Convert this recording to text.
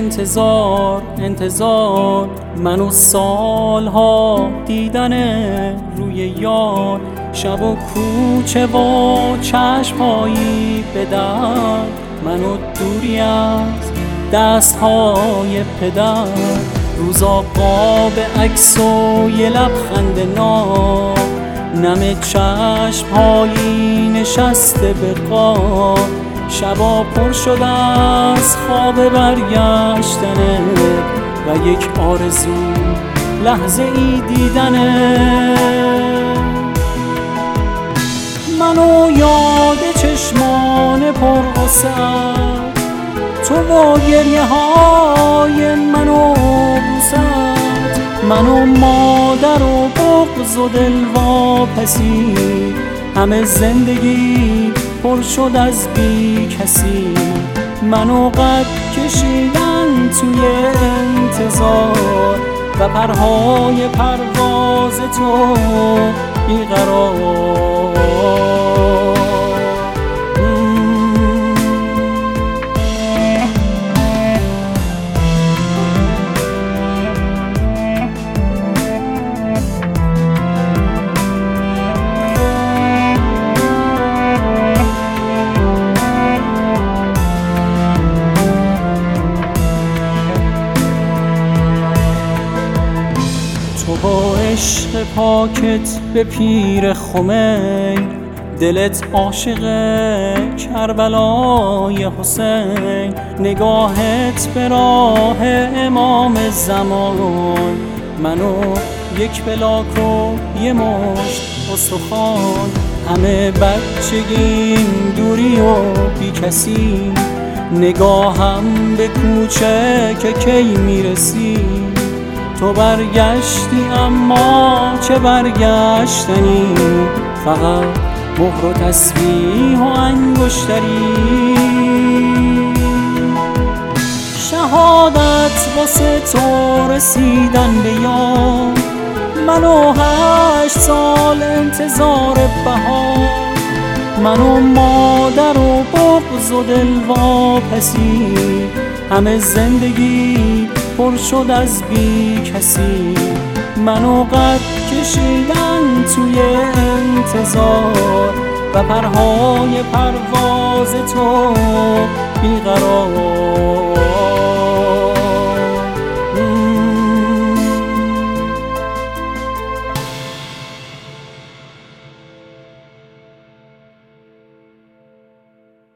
انتظار منو سالها دیدن روی یار، شب و کوچه و چشمهایی به درد، منو دوری از دستهای پدر، روزا قاب عکس و یه لبخند ناب، نم چشمهایی نشسته به قاب، شبا پر شده از خواب برگشتنه و یک آرزو لحظه ای دیدنه. منو یاد چشمان پر غصه‌ات، تو و گریه های منو بوست، منو مادر و بغض و دلواپسی، همه زندگی پر شد از بی کسی، منو قد کشیدن توی انتظار و پرهای پرواز تو بیقرار. تو با عشق پاکت به پیر خمین، دلت عاشق کربلای حسین، نگاهت به راه امام زمان، منو یک بلاک و یه مشت استخوان، همه بچگیم دوری و بی کسی، نگاهم به کوچه که کی میرسی، تو برگشتی اما چه برگشتنی، فقط مهر و تسبیح و انگشتری، شهادت واسه تو رسیدن به یاد، منو 8 سال انتظار بهار، منو مادر و بغض و دلواپسی، همه زندگی پر شد از بی کسی، منو قد کشیدن توی انتظار و پرهای پرواز تو بیقرار.